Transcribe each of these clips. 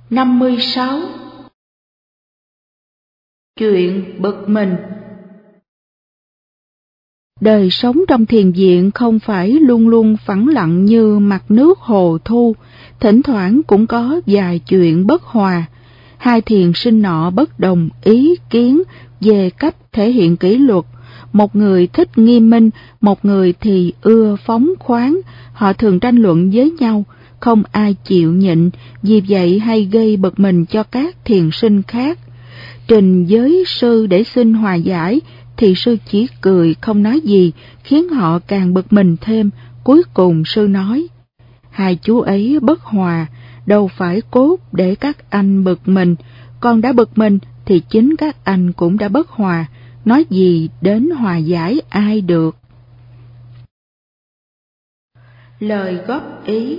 56. Chuyện bực mình. Đời sống trong thiền viện không phải luôn luôn phẳng lặng như mặt nước hồ thu, thỉnh thoảng cũng có vài chuyện bất hòa. Hai thiền sinh nọ bất đồng ý kiến về cách thể hiện kỷ luật, một người thích nghiêm minh, một người thì ưa phóng khoáng. Họ thường tranh luận với nhau, không ai chịu nhịn, vì vậy hay gây bực mình cho các thiền sinh khác. Trình với sư để xin hòa giải, thì sư chỉ cười không nói gì, khiến họ càng bực mình thêm. Cuối cùng sư nói: hai chú ấy bất hòa, đâu phải cốt để các anh bực mình, con đã bực mình thì chính các anh cũng đã bất hòa, nói gì đến hòa giải ai được. Lời góp ý.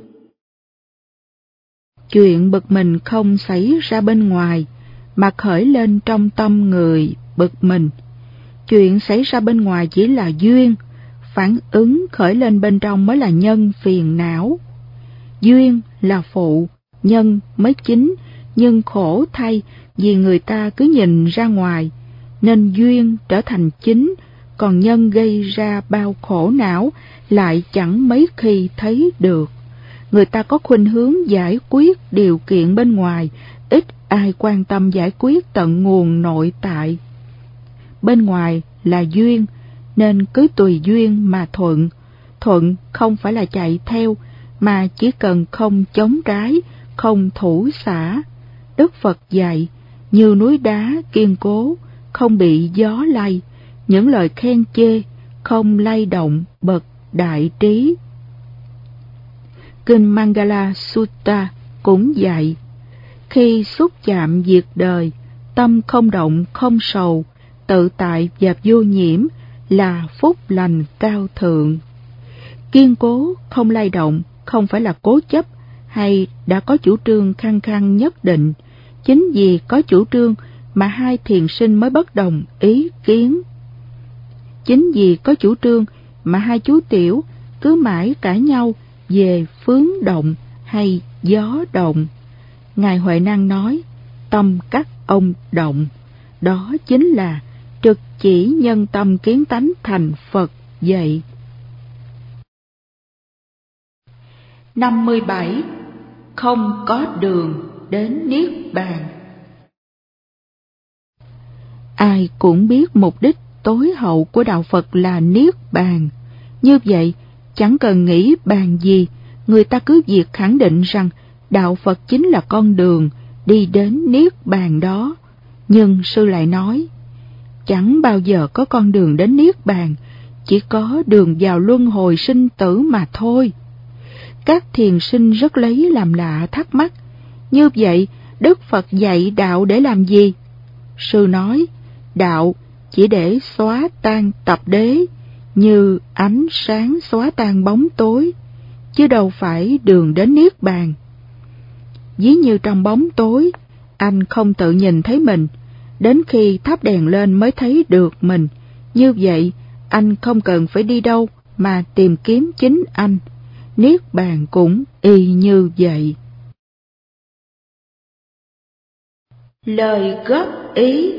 Chuyện bực mình không xảy ra bên ngoài, mà khởi lên trong tâm người bực mình. Chuyện xảy ra bên ngoài chỉ là duyên, phản ứng khởi lên bên trong mới là nhân phiền não. Duyên là phụ, nhân mới chính, nhưng khổ thay vì người ta cứ nhìn ra ngoài, nên duyên trở thành chính, còn nhân gây ra bao khổ não lại chẳng mấy khi thấy được. Người ta có khuynh hướng giải quyết điều kiện bên ngoài, ít ai quan tâm giải quyết tận nguồn nội tại. Bên ngoài là duyên, nên cứ tùy duyên mà thuận. Thuận không phải là chạy theo, mà chỉ cần không chống trái, không thủ xả. Đức Phật dạy, như núi đá kiên cố, không bị gió lay, những lời khen chê, không lay động bậc đại trí. Kinh Mangala Sutta cũng dạy, khi xúc chạm việc đời, tâm không động không sầu, tự tại và vô nhiễm là phúc lành cao thượng. Kiên cố không lay động không phải là cố chấp hay đã có chủ trương khăng khăng nhất định. Chính vì có chủ trương mà hai thiền sinh mới bất đồng ý kiến. Chính vì có chủ trương mà hai chú tiểu cứ mãi cãi nhau về phướng động hay gió động. Ngài Huệ Năng nói, tâm các ông động, đó chính là trực chỉ nhân tâm kiến tánh thành Phật vậy. 57. Không có đường đến Niết Bàn. Ai cũng biết mục đích tối hậu của Đạo Phật là Niết Bàn. Như vậy, chẳng cần nghĩ bàn gì, người ta cứ việc khẳng định rằng Đạo Phật chính là con đường đi đến Niết Bàn đó. Nhưng sư lại nói, chẳng bao giờ có con đường đến Niết Bàn, chỉ có đường vào luân hồi sinh tử mà thôi. Các thiền sinh rất lấy làm lạ thắc mắc, như vậy Đức Phật dạy đạo để làm gì? Sư nói, đạo chỉ để xóa tan tập đế, như ánh sáng xóa tan bóng tối, chứ đâu phải đường đến Niết Bàn. Ví như trong bóng tối, anh không tự nhìn thấy mình, đến khi thắp đèn lên mới thấy được mình. Như vậy, anh không cần phải đi đâu mà tìm kiếm chính anh. Niết Bàn cũng y như vậy. Lời góp ý.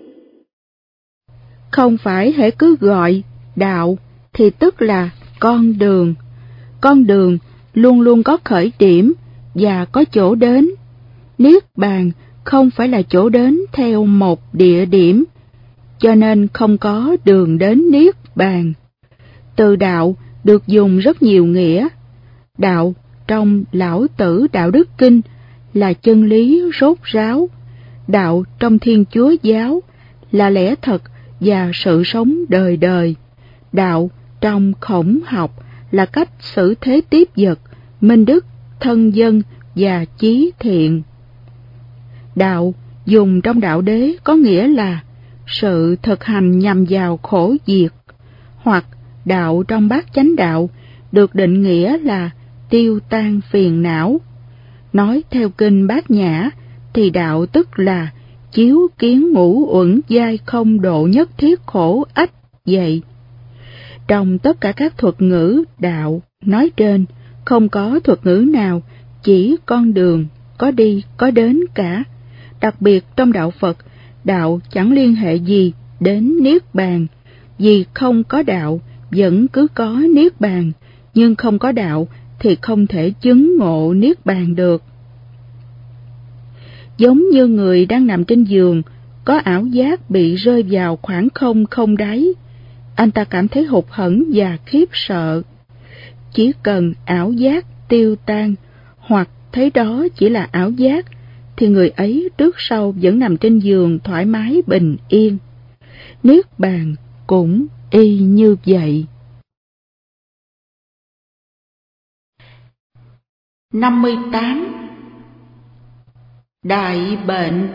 Không phải hễ cứ gọi đạo thì tức là con đường. Con đường luôn luôn có khởi điểm và có chỗ đến. Niết Bàn không phải là chỗ đến theo một địa điểm, cho nên không có đường đến Niết Bàn. Từ đạo được dùng rất nhiều nghĩa. Đạo trong Lão Tử Đạo Đức Kinh là chân lý rốt ráo. Đạo trong Thiên Chúa Giáo là lẽ thật và sự sống đời đời. Đạo trong Khổng học là cách xử thế tiếp vật, minh đức, thân dân và chí thiện. Đạo dùng trong Đạo Đế có nghĩa là sự thực hành nhằm vào khổ diệt, hoặc đạo trong Bát Chánh Đạo được định nghĩa là tiêu tan phiền não. Nói theo kinh Bát Nhã thì đạo tức là chiếu kiến ngũ uẩn giai không độ nhất thiết khổ ách vậy. Trong tất cả các thuật ngữ đạo nói trên, không có thuật ngữ nào chỉ con đường, có đi có đến cả. Đặc biệt trong đạo Phật, đạo chẳng liên hệ gì đến Niết Bàn, vì không có đạo vẫn cứ có Niết Bàn, nhưng không có đạo thì không thể chứng ngộ Niết Bàn được. Giống như người đang nằm trên giường, có ảo giác bị rơi vào khoảng không không đáy, anh ta cảm thấy hụt hẫng và khiếp sợ. Chỉ cần ảo giác tiêu tan, hoặc thấy đó chỉ là ảo giác, thì người ấy trước sau vẫn nằm trên giường thoải mái bình yên. Niết Bàn cũng y như vậy. 58. Đại bệnh.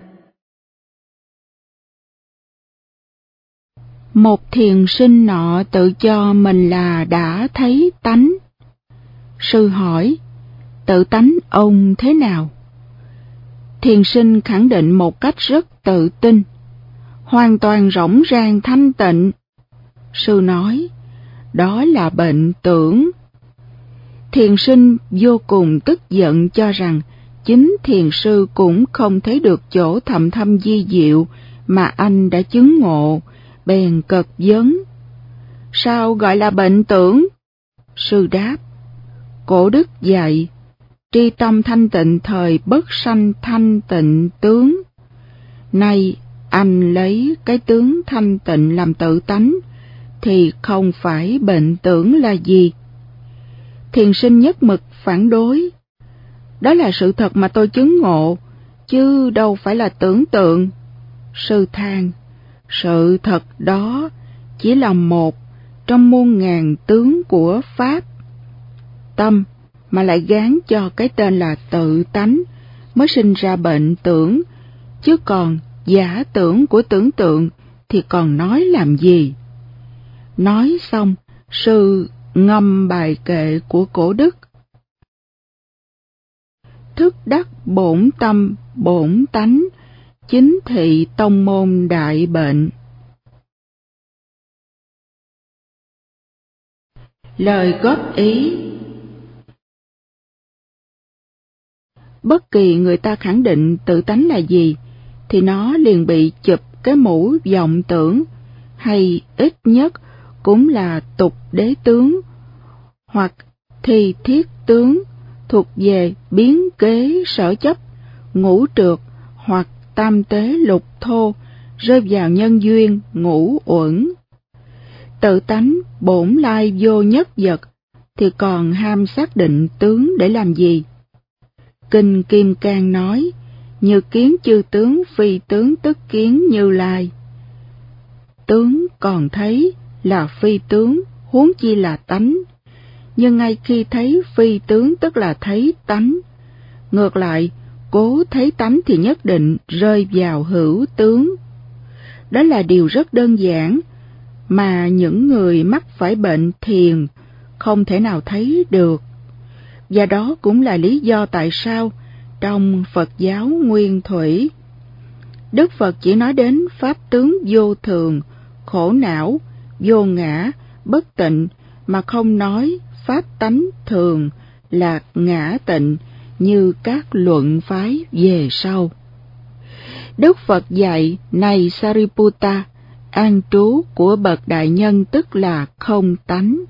Một thiền sinh nọ tự cho mình là đã thấy tánh. Sư hỏi, tự tánh ông thế nào? Thiền sinh khẳng định một cách rất tự tin, hoàn toàn rỗng rang thanh tịnh. Sư nói, đó là bệnh tưởng. Thiền sinh vô cùng tức giận, cho rằng chính thiền sư cũng không thấy được chỗ thầm thâm vi diệu mà anh đã chứng ngộ, bèn cật vấn, sao gọi là bệnh tưởng? Sư đáp, Cổ đức dạy, tri tâm thanh tịnh thời bất sanh thanh tịnh tướng. Nay anh lấy cái tướng thanh tịnh làm tự tánh, thì không phải bệnh tưởng là gì? Thiền sinh nhất mực phản đối, đó là sự thật mà tôi chứng ngộ, chứ đâu phải là tưởng tượng. Sư than, sự thật đó chỉ là một trong muôn ngàn tướng của Pháp. Tâm mà lại gán cho cái tên là tự tánh, mới sinh ra bệnh tưởng, chứ còn giả tưởng của tưởng tượng thì còn nói làm gì? Nói xong, sư ngâm bài kệ của Cổ đức. Thức đắc bổn tâm bổn tánh, chính thị tông môn đại bệnh. Lời góp ý. Bất kỳ người ta khẳng định tự tánh là gì, thì nó liền bị chụp cái mũ vọng tưởng, hay ít nhất cũng là tục đế tướng, hoặc thi thiết tướng, thuộc về biến kế sở chấp, ngũ trược hoặc tam tế lục thô, rơi vào nhân duyên ngũ uẩn. Tự tánh bổn lai vô nhất vật, thì còn ham xác định tướng để làm gì? Kinh Kim Cang nói, như kiến chư tướng phi tướng tức kiến Như Lai. Tướng còn thấy là phi tướng, huống chi là tánh. Nhưng ngay khi thấy phi tướng tức là thấy tánh. Ngược lại, cố thấy tánh thì nhất định rơi vào hữu tướng. Đó là điều rất đơn giản, mà những người mắc phải bệnh thiền không thể nào thấy được. Và đó cũng là lý do tại sao trong Phật giáo nguyên thủy, Đức Phật chỉ nói đến pháp tướng vô thường, khổ não, vô ngã, bất tịnh, mà không nói pháp tánh thường, lạc, ngã tịnh như các luận phái về sau. Đức Phật dạy, này Sariputta, an trú của bậc đại nhân tức là không tánh.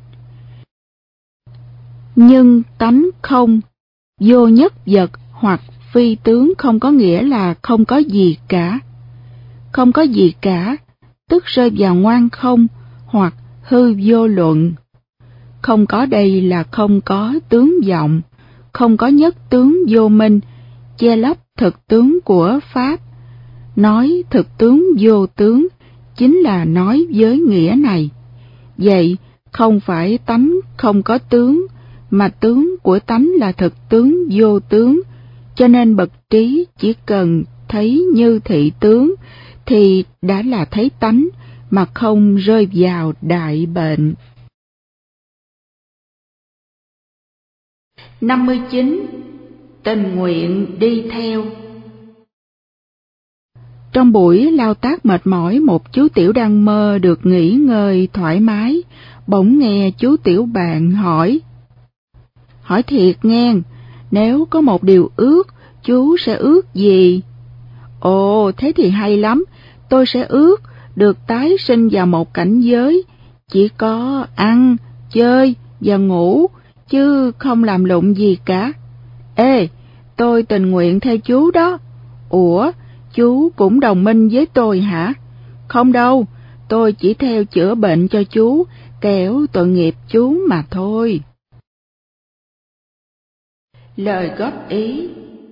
Nhưng tánh không, vô nhất vật hoặc phi tướng không có nghĩa là không có gì cả. Không có gì cả, tức rơi vào ngoan không hoặc hư vô luận. Không có đây là không có tướng vọng, không có nhất tướng vô minh, che lấp thực tướng của Pháp. Nói thực tướng vô tướng, chính là nói với nghĩa này. Vậy, không phải tánh không có tướng, mà tướng của tánh là thực tướng vô tướng, cho nên bậc trí chỉ cần thấy như thị tướng, thì đã là thấy tánh, mà không rơi vào đại bệnh. 59. Tình nguyện đi theo. Trong buổi lao tác mệt mỏi, một chú tiểu đang mơ được nghỉ ngơi thoải mái, bỗng nghe chú tiểu bạn hỏi thiệt nghe, nếu có một điều ước chú sẽ ước gì? Ồ, thế thì hay lắm, tôi sẽ ước được tái sinh vào một cảnh giới, chỉ có ăn, chơi và ngủ, chứ không làm lụng gì cả. Ê, tôi tình nguyện theo chú đó. Ủa, chú cũng đồng minh với tôi hả? Không đâu, tôi chỉ theo chữa bệnh cho chú, kẻo tội nghiệp chú mà thôi. Lời góp ý.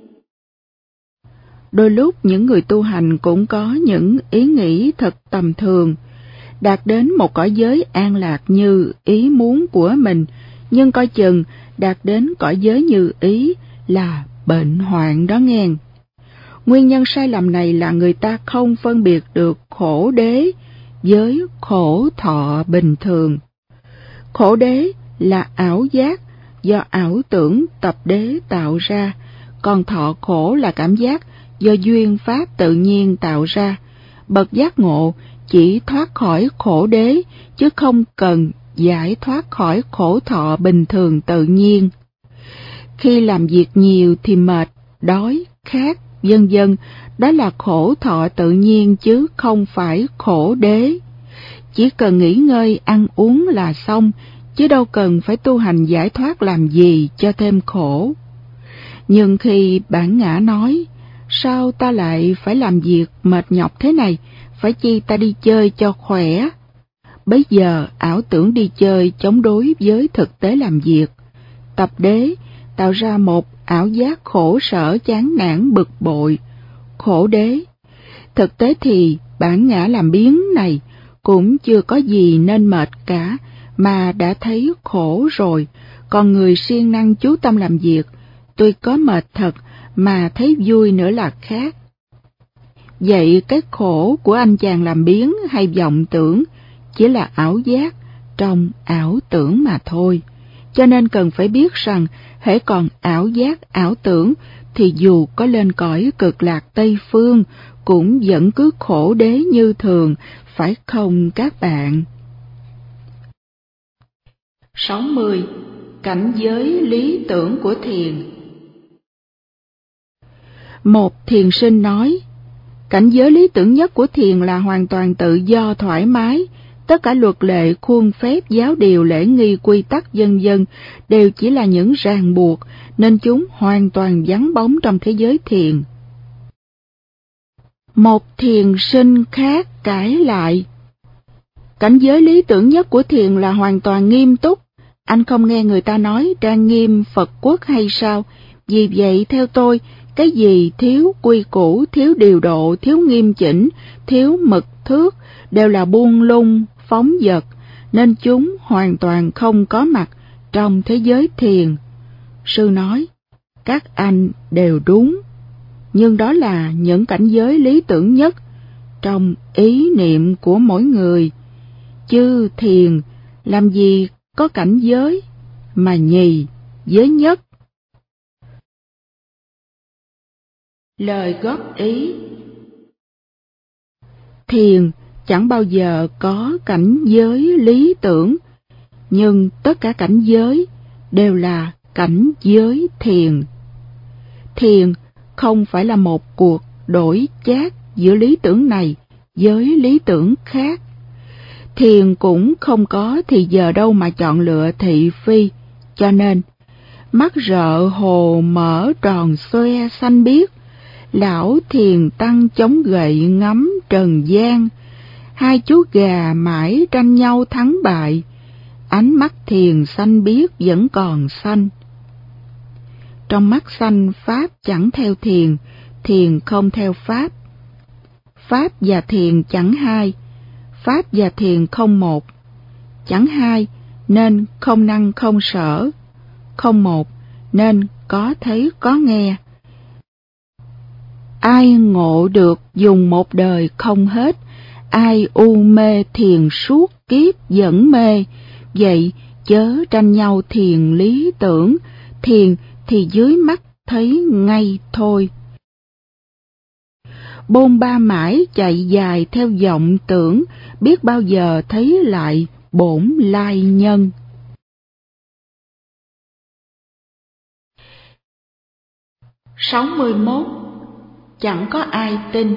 Đôi lúc những người tu hành cũng có những ý nghĩ thật tầm thường, đạt đến một cõi giới an lạc như ý muốn của mình, nhưng coi chừng đạt đến cõi giới như ý là bệnh hoạn đó nghe. Nguyên nhân sai lầm này là người ta không phân biệt được khổ đế với khổ thọ bình thường. Khổ đế là ảo giác do ảo tưởng tập đế tạo ra, còn thọ khổ là cảm giác do duyên pháp tự nhiên tạo ra. Bậc giác ngộ chỉ thoát khỏi khổ đế, chứ không cần giải thoát khỏi khổ thọ bình thường tự nhiên. Khi làm việc nhiều thì mệt, đói, khát, vân vân, đó là khổ thọ tự nhiên chứ không phải khổ đế. Chỉ cần nghỉ ngơi ăn uống là xong, chứ đâu cần phải tu hành giải thoát làm gì cho thêm khổ. Nhưng khi bản ngã nói, sao ta lại phải làm việc mệt nhọc thế này, phải chi ta đi chơi cho khỏe? Bấy giờ ảo tưởng đi chơi chống đối với thực tế làm việc. Tập đế tạo ra một ảo giác khổ sở chán nản bực bội, khổ đế. Thực tế thì bản ngã làm biếng này cũng chưa có gì nên mệt cả, mà đã thấy khổ rồi. Còn người siêng năng chú tâm làm việc, tuy có mệt thật mà thấy vui nữa là khác. Vậy cái khổ của anh chàng làm biếng hay vọng tưởng chỉ là ảo giác trong ảo tưởng mà thôi. Cho nên cần phải biết rằng hễ còn ảo giác ảo tưởng thì dù có lên cõi cực lạc Tây Phương cũng vẫn cứ khổ đế như thường, phải không các bạn? 60. Cảnh giới lý tưởng của thiền. Một thiền sinh nói, cảnh giới lý tưởng nhất của thiền là hoàn toàn tự do thoải mái, tất cả luật lệ, khuôn phép, giáo điều, lễ nghi, quy tắc vân vân đều chỉ là những ràng buộc, nên chúng hoàn toàn vắng bóng trong thế giới thiền. Một thiền sinh khác cãi lại, cảnh giới lý tưởng nhất của thiền là hoàn toàn nghiêm túc. Anh không nghe người ta nói trang nghiêm Phật quốc hay sao? Vì vậy theo tôi, cái gì thiếu quy củ, thiếu điều độ, thiếu nghiêm chỉnh, thiếu mực thước đều là buông lung, phóng dật, nên chúng hoàn toàn không có mặt trong thế giới thiền. Sư nói, các anh đều đúng, nhưng đó là những cảnh giới lý tưởng nhất trong ý niệm của mỗi người, chứ thiền làm gì có cảnh giới mà nhì với nhất. Lời góp ý. Thiền chẳng bao giờ có cảnh giới lý tưởng, nhưng tất cả cảnh giới đều là cảnh giới thiền. Thiền không phải là một cuộc đổi chác giữa lý tưởng này với lý tưởng khác. Thiền cũng không có thì giờ đâu mà chọn lựa thị phi, cho nên mắt rợ hồ mở tròn xoe xanh biếc, lão thiền tăng chống gậy ngắm trần gian, hai chú gà mãi tranh nhau thắng bại, ánh mắt thiền xanh biếc vẫn còn xanh. Trong mắt xanh pháp chẳng theo thiền, thiền không theo pháp. Pháp và thiền chẳng hai, pháp và thiền không một. Chẳng hai nên không năng không sở, không một nên có thấy có nghe. Ai ngộ được dùng một đời không hết, ai u mê thiền suốt kiếp vẫn mê. Vậy chớ tranh nhau thiền lý tưởng, thiền thì dưới mắt thấy ngay thôi. Bôn ba mãi chạy dài theo vọng tưởng, biết bao giờ thấy lại bổn lai nhân. 61. Chẳng có ai tin.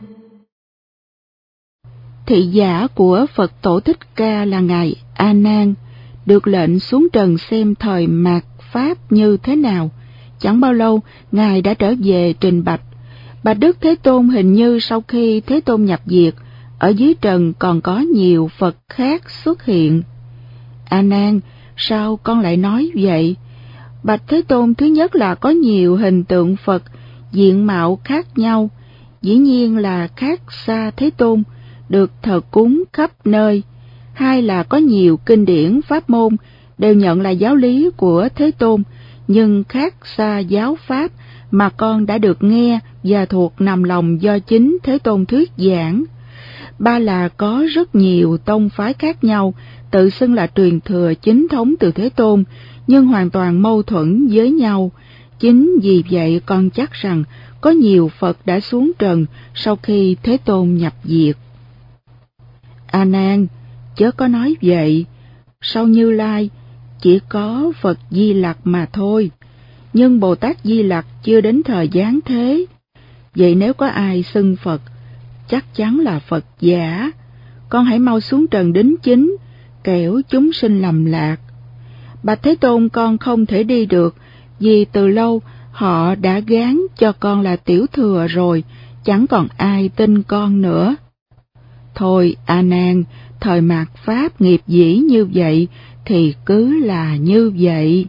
Thị giả của Phật Tổ Thích Ca là Ngài A Nan, được lệnh xuống trần xem thời mạt Pháp như thế nào. Chẳng bao lâu, Ngài đã trở về trình bạch: Bạch Đức Thế Tôn, hình như sau khi Thế Tôn nhập diệt, ở dưới trần còn có nhiều Phật khác xuất hiện. A Nan, sao con lại nói vậy? Bạch Thế Tôn, thứ nhất là có nhiều hình tượng Phật, diện mạo khác nhau, dĩ nhiên là khác xa Thế Tôn, được thờ cúng khắp nơi. Hai là có nhiều kinh điển pháp môn, đều nhận là giáo lý của Thế Tôn, nhưng khác xa giáo pháp mà con đã được nghe và thuộc nằm lòng do chính Thế Tôn thuyết giảng. Ba là có rất nhiều tông phái khác nhau, tự xưng là truyền thừa chính thống từ Thế Tôn, nhưng hoàn toàn mâu thuẫn với nhau. Chính vì vậy con chắc rằng có nhiều Phật đã xuống trần sau khi Thế Tôn nhập diệt. A Nan, chớ có nói vậy. Sau Như Lai chỉ có Phật Di Lặc mà thôi, nhưng Bồ Tát Di Lặc chưa đến thời giáng thế. Vậy nếu có ai xưng Phật, chắc chắn là Phật giả. Con hãy mau xuống trần đính chính, kẻo chúng sinh lầm lạc. Bạch Thế Tôn, con không thể đi được, vì từ lâu họ đã gán cho con là tiểu thừa rồi, chẳng còn ai tin con nữa. Thôi A Nan, thời mạt Pháp nghiệp dĩ như vậy thì cứ là như vậy.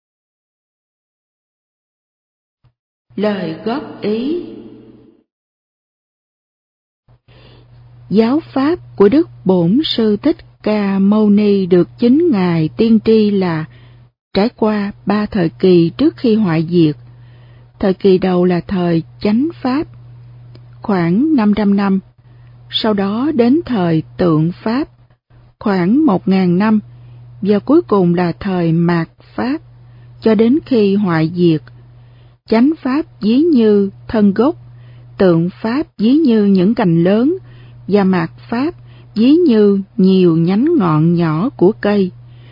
Lời góp ý. Giáo pháp của Đức Bổn Sư Thích Ca Mâu Ni được chính Ngài tiên tri là trải qua 3 thời kỳ trước khi hoại diệt. Thời kỳ đầu là thời chánh pháp, khoảng 500 năm, sau đó đến thời tượng pháp, khoảng 1000 năm, và cuối cùng là thời mạt pháp, cho đến khi hoại diệt. Chánh pháp ví như thân gốc, tượng pháp ví như những cành lớn, và mạt pháp ví như nhiều nhánh ngọn nhỏ của cây.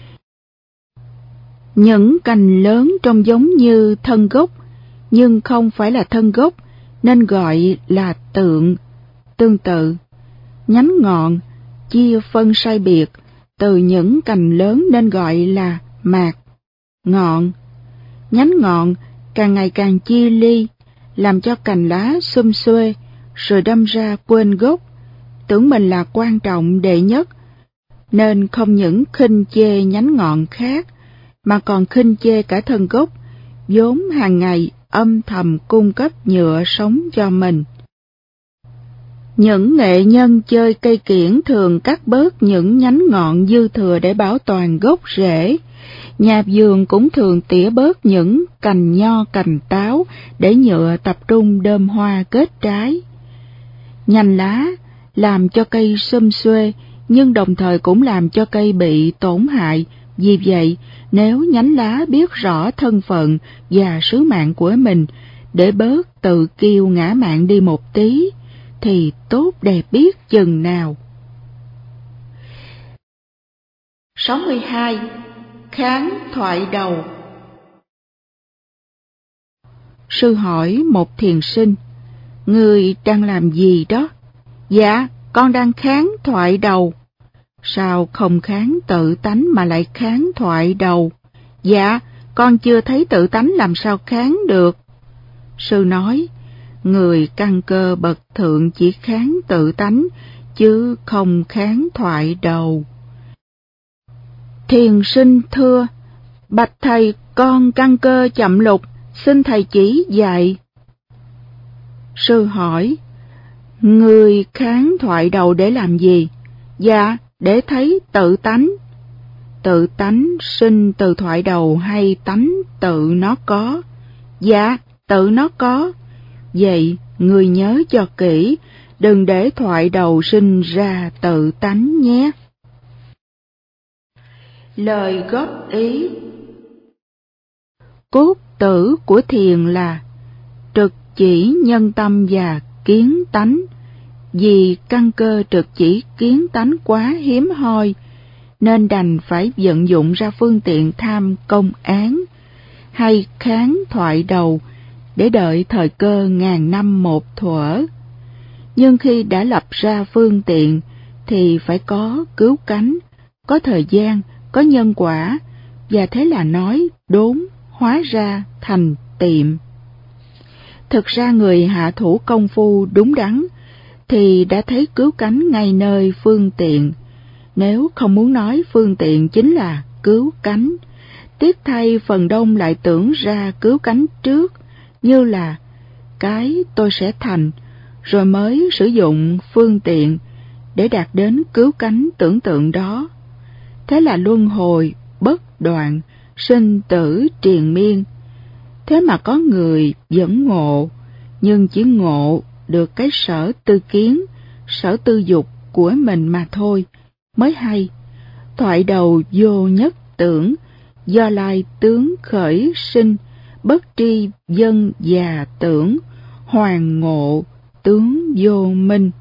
Những cành lớn trông giống như thân gốc, nhưng không phải là thân gốc, nên gọi là tượng. Tương tự, nhánh ngọn chia phân sai biệt từ những cành lớn nên gọi là mạt ngọn. Nhánh ngọn càng ngày càng chia ly, làm cho cành lá xum xuê, rồi đâm ra quên gốc, tưởng mình là quan trọng đệ nhất, nên không những khinh chê nhánh ngọn khác, mà còn khinh chê cả thân gốc, vốn hàng ngày âm thầm cung cấp nhựa sống cho mình. Những nghệ nhân chơi cây kiểng thường cắt bớt những nhánh ngọn dư thừa để bảo toàn gốc rễ. Nhà vườn cũng thường tỉa bớt những cành nho cành táo để nhựa tập trung đơm hoa kết trái. Nhành lá làm cho cây xum xuê, nhưng đồng thời cũng làm cho cây bị tổn hại. Vì vậy, nếu nhánh lá biết rõ thân phận và sứ mạng của mình, để bớt tự kiêu ngã mạn đi một tí, thì tốt đẹp biết chừng nào. 62. Kháng thoại đầu. Sư hỏi một thiền sinh: Người đang làm gì đó? Dạ, con đang kháng thoại đầu. Sao không kháng tự tánh mà lại kháng thoại đầu? Dạ, con chưa thấy tự tánh làm sao kháng được. Sư nói: Người căn cơ bậc thượng chỉ kháng tự tánh, chứ không kháng thoại đầu. Thiền sinh thưa: Bạch thầy, con căn cơ chậm lục, xin thầy chỉ dạy. Sư hỏi: Người kháng thoại đầu để làm gì? Dạ, để thấy tự tánh. Tự tánh sinh từ thoại đầu hay tánh tự nó có? Dạ, tự nó có. Vậy người nhớ cho kỹ, đừng để thoại đầu sinh ra tự tánh nhé. Lời góp ý. Cốt tử của thiền là trực chỉ nhân tâm và kiến tánh. Vì căn cơ trực chỉ kiến tánh quá hiếm hoi, nên đành phải vận dụng ra phương tiện tham công án, hay kháng thoại đầu để đợi thời cơ ngàn năm một thuở. Nhưng khi đã lập ra phương tiện thì phải có cứu cánh, có thời gian, có nhân quả, và thế là nói đốn hóa ra thành tiệm. Thực ra người hạ thủ công phu đúng đắn thì đã thấy cứu cánh ngay nơi phương tiện, nếu không muốn nói phương tiện chính là cứu cánh. Tiếc thay phần đông lại tưởng ra cứu cánh trước, như là cái tôi sẽ thành, rồi mới sử dụng phương tiện để đạt đến cứu cánh tưởng tượng đó. Thế là luân hồi bất đoạn, sinh tử triền miên. Thế mà có người vẫn ngộ, nhưng chỉ ngộ được cái sở tư kiến, sở tư dục của mình mà thôi, mới hay. Thoại đầu vô nhất tưởng, do lai tướng khởi sinh, bất tri dân già tưởng, hoàng ngộ tướng vô minh.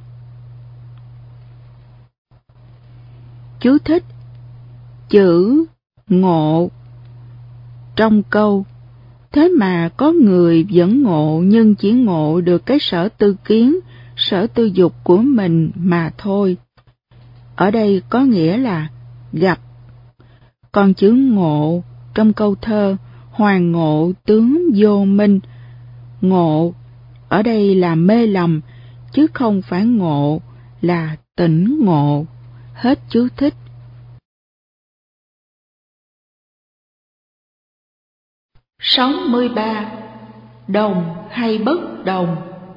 Chú thích: chữ ngộ trong câu thế mà có người vẫn ngộ, nhưng chỉ ngộ được cái sở tư kiến, sở tư dục của mình mà thôi. Ở đây có nghĩa là gặp. Còn chữ ngộ trong câu thơ hoàng ngộ tướng vô minh, ngộ ở đây là mê lầm, chứ không phải ngộ là tỉnh ngộ. Hết chú thích. Sáu mươi ba. Đồng hay bất đồng?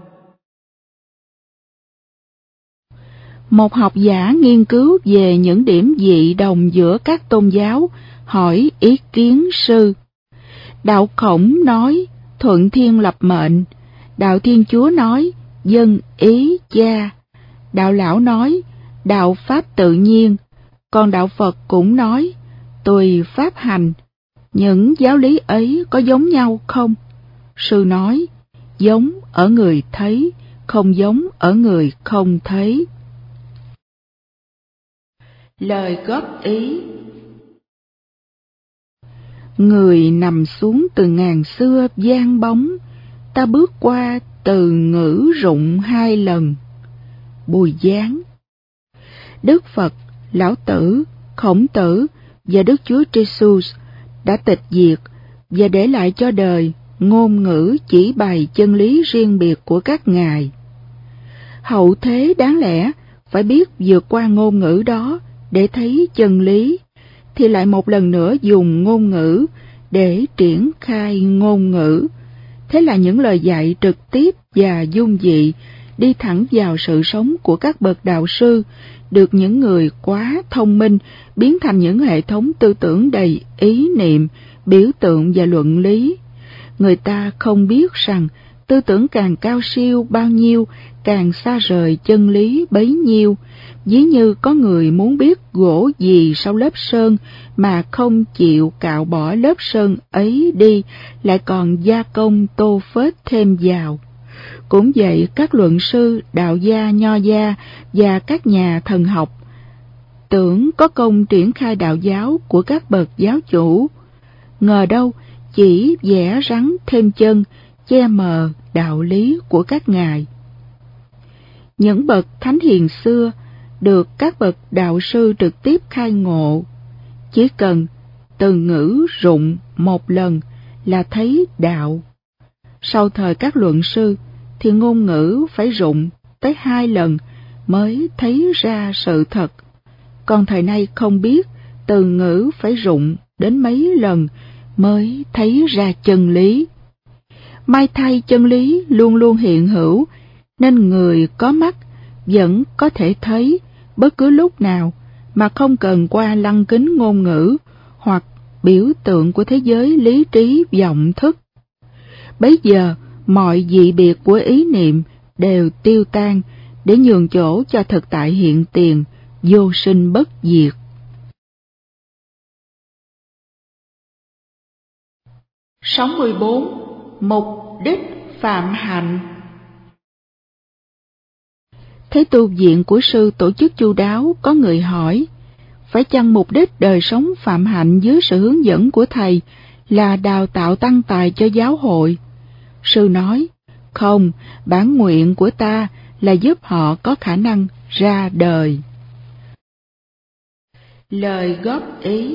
Một học giả nghiên cứu về những điểm dị đồng giữa các tôn giáo, hỏi ý kiến sư. Đạo Khổng nói thuận thiên lập mệnh, đạo Thiên Chúa nói dân ý cha, đạo Lão nói đạo pháp tự nhiên, còn đạo Phật cũng nói tùy pháp hành. Những giáo lý ấy có giống nhau không? Sư nói giống ở người thấy, không giống ở người không thấy. Lời góp ý: người nằm xuống từ ngàn xưa giang bóng, ta bước qua từ ngữ rụng 2 lần. Bùi Giáng. Đức Phật, Lão Tử, Khổng Tử và Đức Chúa Jesus đã tịch diệt và để lại cho đời ngôn ngữ chỉ bày chân lý riêng biệt của các ngài. Hậu thế đáng lẽ phải biết vượt qua ngôn ngữ đó để thấy chân lý, thì lại một lần nữa dùng ngôn ngữ để triển khai ngôn ngữ. Thế là những lời dạy trực tiếp và dung dị đi thẳng vào sự sống của các bậc đạo sư, được những người quá thông minh biến thành những hệ thống tư tưởng đầy ý niệm, biểu tượng và luận lý. Người ta không biết rằng tư tưởng càng cao siêu bao nhiêu, càng xa rời chân lý bấy nhiêu. Ví như có người muốn biết gỗ gì sau lớp sơn mà không chịu cạo bỏ lớp sơn ấy đi, lại còn gia công tô phết thêm vào. Cũng vậy, các luận sư, đạo gia, nho gia và các nhà thần học tưởng có công triển khai đạo giáo của các bậc giáo chủ, ngờ đâu chỉ vẽ rắn thêm chân, che mờ đạo lý của các ngài. Những bậc thánh hiền xưa được các bậc đạo sư trực tiếp khai ngộ, chỉ cần từ ngữ rụng 1 lần là thấy đạo. Sau thời các luận sư thì ngôn ngữ phải rụng tới 2 lần mới thấy ra sự thật. Còn thời nay không biết, từ ngữ phải rụng đến mấy lần mới thấy ra chân lý. May thay chân lý luôn luôn hiện hữu, nên người có mắt vẫn có thể thấy bất cứ lúc nào mà không cần qua lăng kính ngôn ngữ hoặc biểu tượng của thế giới lý trí vọng thức. Bấy giờ mọi dị biệt của ý niệm đều tiêu tan để nhường chỗ cho thực tại hiện tiền, vô sinh bất diệt. Sáu 14. Mục đích phạm hạnh. Thế tu viện của sư tổ chức chu đáo, có người hỏi, phải chăng mục đích đời sống phạm hạnh dưới sự hướng dẫn của thầy là đào tạo tăng tài cho giáo hội? Sư nói, không, bản nguyện của ta là giúp họ có khả năng ra đời. Lời góp ý.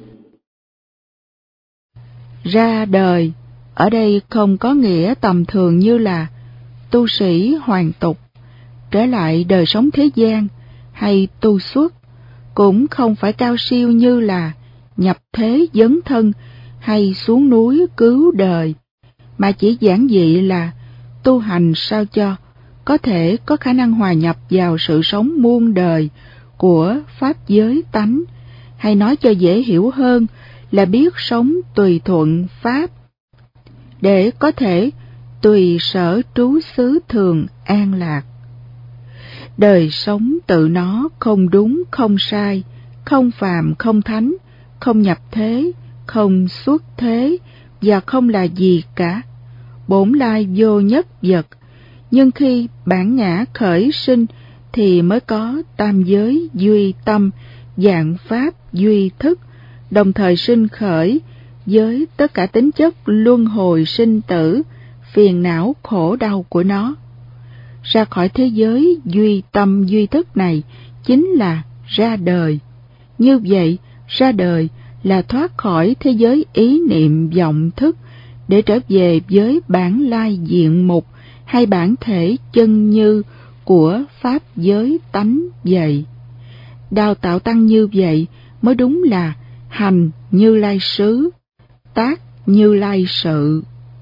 Ra đời, ở đây không có nghĩa tầm thường như là tu sĩ hoàn tục, trở lại đời sống thế gian, hay tu xuất, cũng không phải cao siêu như là nhập thế dấn thân hay xuống núi cứu đời, mà chỉ giản dị là tu hành sao cho có thể có khả năng hòa nhập vào sự sống muôn đời của pháp giới tánh, hay nói cho dễ hiểu hơn là biết sống tùy thuận pháp, để có thể tùy sở trú xứ thường an lạc. Đời sống tự nó không đúng không sai, không phàm không thánh, không nhập thế, không xuất thế, và không là gì cả, bổn lai vô nhất vật. Nhưng khi bản ngã khởi sinh thì mới có tam giới duy tâm, vạn pháp duy thức, đồng thời sinh khởi với tất cả tính chất luân hồi sinh tử, phiền não khổ đau của nó. Ra khỏi thế giới duy tâm duy thức này chính là ra đời. Như vậy, ra đời là thoát khỏi thế giới ý niệm vọng thức để trở về với bản lai diện mục hay bản thể chân như của pháp giới tánh vậy. Đào tạo tăng như vậy mới đúng là hành Như Lai xứ, tác Như Lai sự.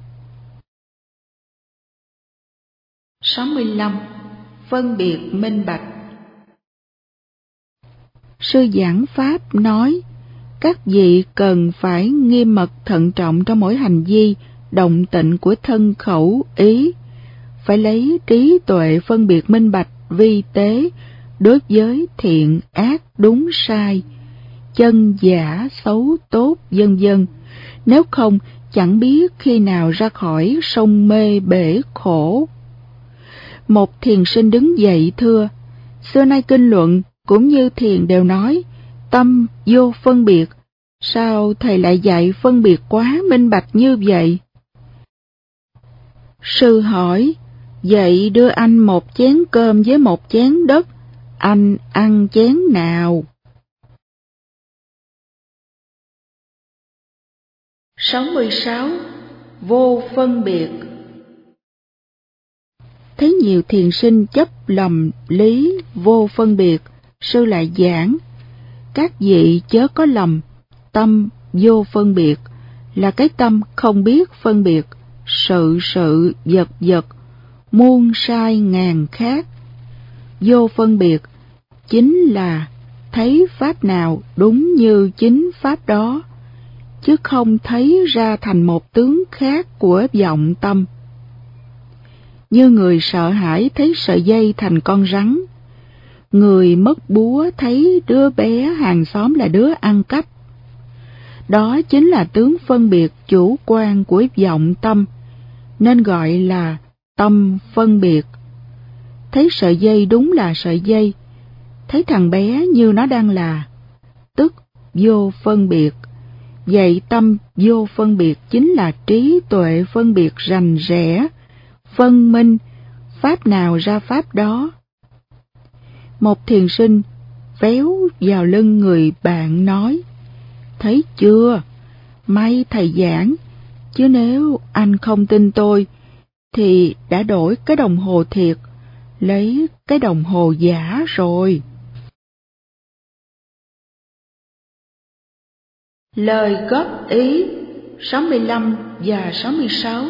65. Phân biệt minh bạch. Sư giảng pháp nói, các vị cần phải nghiêm mật thận trọng trong mỗi hành vi, động tịnh của thân khẩu ý, phải lấy trí tuệ phân biệt minh bạch vi tế đối với thiện ác đúng sai, chân giả xấu tốt vân vân. Nếu không, chẳng biết khi nào ra khỏi sông mê bể khổ. Một thiền sinh đứng dậy thưa, xưa nay kinh luận cũng như thiền đều nói tâm vô phân biệt, sao thầy lại dạy phân biệt quá minh bạch như vậy? Sư hỏi, vậy đưa anh một chén cơm với một chén đất, anh ăn chén nào? 66. Vô phân biệt. Thấy nhiều thiền sinh chấp lầm lý vô phân biệt, sư lại giảng, các vị chớ có lầm, tâm vô phân biệt là cái tâm không biết phân biệt, sự vật vật, muôn sai ngàn khác. Vô phân biệt chính là thấy pháp nào đúng như chính pháp đó, chứ không thấy ra thành một tướng khác của vọng tâm. Như người sợ hãi thấy sợi dây thành con rắn, người mất búa thấy đứa bé hàng xóm là đứa ăn cắp. Đó chính là tướng phân biệt chủ quan của vọng tâm, nên gọi là tâm phân biệt. Thấy sợi dây đúng là sợi dây, thấy thằng bé như nó đang là, tức vô phân biệt. Vậy tâm vô phân biệt chính là trí tuệ phân biệt rành rẽ, phân minh, pháp nào ra pháp đó. Một thiền sinh véo vào lưng người bạn nói, thấy chưa, may thầy giảng, chứ nếu anh không tin tôi, thì đã đổi cái đồng hồ thiệt, lấy cái đồng hồ giả rồi. Lời góp ý 65 và 66.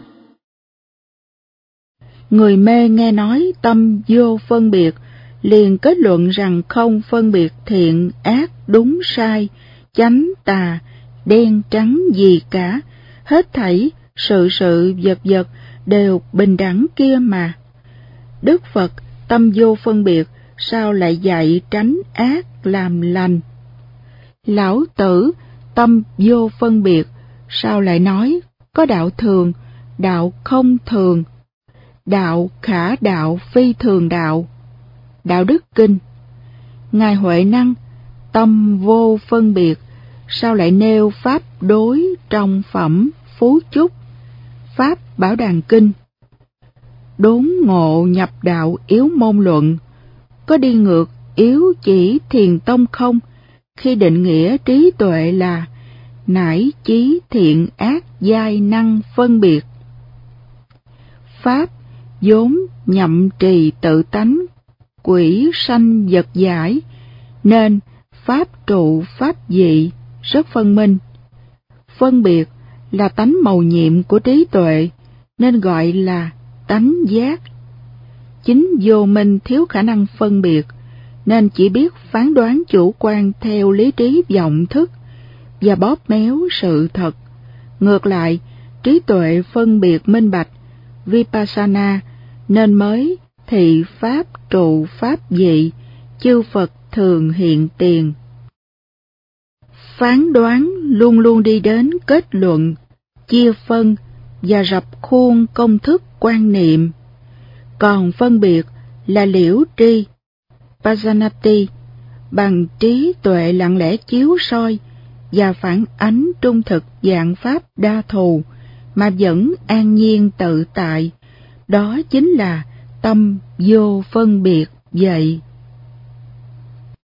Người mê nghe nói tâm vô phân biệt, liền kết luận rằng không phân biệt thiện ác đúng sai, chánh tà, đen trắng gì cả, hết thảy sự vật vật đều bình đẳng kia mà. Đức Phật tâm vô phân biệt, sao lại dạy tránh ác làm lành? Lão Tử tâm vô phân biệt, sao lại nói có đạo thường, đạo không thường, đạo khả đạo phi thường đạo? Đạo Đức Kinh. Ngài Huệ Năng tâm vô phân biệt, sao lại nêu pháp đối trong phẩm Phú Chúc? Pháp Bảo Đàn Kinh. Đốn ngộ nhập đạo yếu môn luận, có đi ngược yếu chỉ thiền tông không, khi định nghĩa trí tuệ là nải chí thiện ác giai năng phân biệt. Pháp vốn nhậm trì tự tánh, quỷ sanh vật giải, nên pháp trụ pháp dị rất phân minh. Phân biệt là tánh mầu nhiệm của trí tuệ, nên gọi là tánh giác. Chính vô minh thiếu khả năng phân biệt, nên chỉ biết phán đoán chủ quan theo lý trí vọng thức và bóp méo sự thật. Ngược lại, trí tuệ phân biệt minh bạch, Vipassana, nên mới thị pháp trụ pháp dị, chư Phật thường hiện tiền. Phán đoán luôn luôn đi đến kết luận, chia phân và rập khuôn công thức quan niệm. Còn phân biệt là liễu tri, Pajanati, bằng trí tuệ lặng lẽ chiếu soi và phản ánh trung thực dạng pháp đa thù mà vẫn an nhiên tự tại. Đó chính là tâm vô phân biệt vậy.